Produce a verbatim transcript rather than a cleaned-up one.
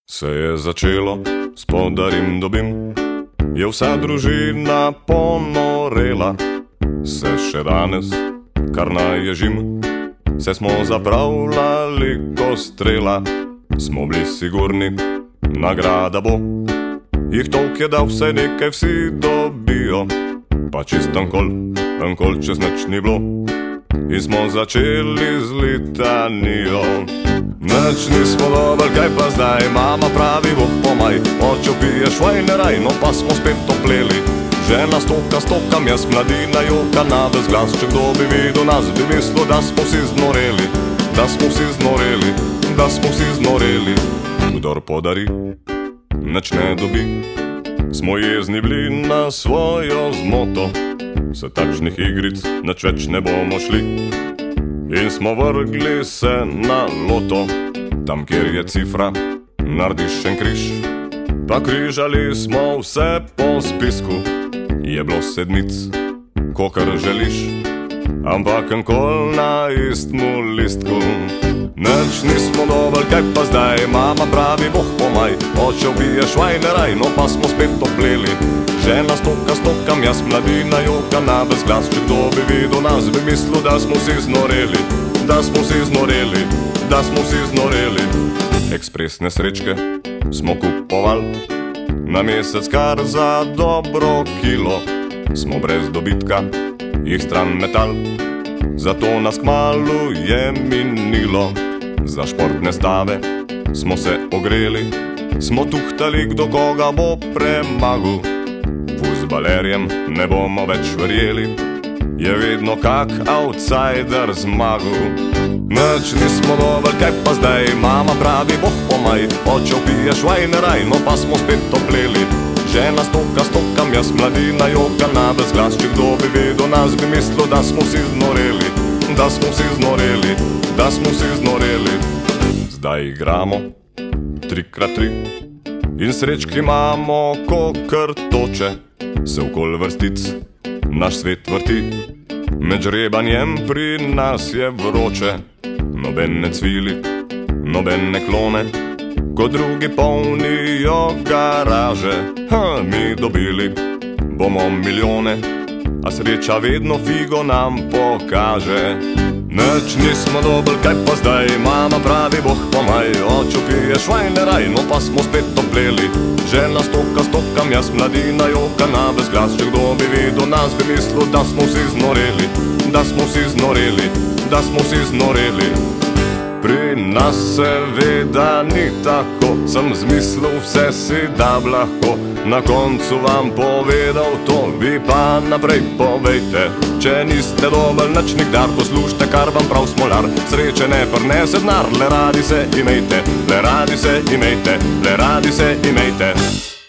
Se je začelo, spodarim dobim, je vsa družina ponorela. Se še danes kar naježim, se smo zapravljali ko strela. Smo bili sigurni, nagrada bo, jih tolk je, da vse nekaj vsi dobijo. Pa čist ankol, ankol čez nič ni bilo, in smo začeli z litanijo. Nič nismo dobili, kaj pa zdaj, mama pravi, boh pomaj, oče pije švajne raj, no pa smo spet topleli. Žena stoka, stokam, jaz mladina joka na ves glas, če kdo bi videl nas, bi mislil, da smo vsi znoreli, da smo vsi znoreli, da smo vsi znoreli. Kdor podari, nič ne dobi, smo jezni bili na svojo zmoto, se takšnih igric nič več ne bomo šli. In smo vrgli se na loto, tam kjer je cifra, narediš en križ. Pa križali smo vse po spisku, je bilo sedmic, kokar želiš, ampak enkol na istmu listku. Nič nismo dobili, kaj pa zdaj, mama pravi, boh pomaj, oče ubije švajne raj, no pa smo spet topleli. Žena stoka, stokam, jaz mladina joka na ves glas, če kdo bi videl nas, bi mislil, da smo vsi znoreli, da smo vsi znoreli, da smo vsi znoreli. Ekspresne srečke smo kupovali, na mesec kar za dobro kilo. Smo brez dobitka jih stran metal, zato nas kmalu je minilo. Za športne stave smo se ogreli, smo tuhtali, kdo koga bo premagal. Fuzbalerjem ne bomo več verjeli, je vedno kak outsider zmagal. Nič nismo dobili, kaj pa zdaj, mama pravi, boh pomaj, oče pije švajne raj, no pa smo spet topleli. Žena stoka, stokam, jaz mladina joka na ves glas, če kdo bi videl nas, bi mislil, da smo vsi znoreli, da smo vsi znoreli, da smo vsi znoreli. Zdaj igramo tri krat tri in srečki imamo kokr toče, se okol vrstic naš svet vrti, med žrebanjem pri nas je vroče. Nobene cvili, nobene klone, ko drugi polnijo garaže. Ha, mi dobili bomo milijone, a sreča vedno figo nam pokaže. Nič nismo dobili, kaj pa zdaj, mama pravi, boh pomaj, oče pije švajne raj, no pa smo spet topleli. Žena stoka, stokam, jaz mladina joka na ves glas, če kdo bi videl nas, bi mislil, da smo vsi znoreli, da smo vsi znoreli, da smo vsi znoreli. Pri nas seveda ni tako, sem zmislil vse si da bi lahko. Na koncu vam povedal to, vi pa naprej povejte. Če niste dobili nič nikdar, poslušajte, kar vam prav smolar. Sreče ne prinese denar, le radi se imejte, le radi se imejte, le radi se imejte.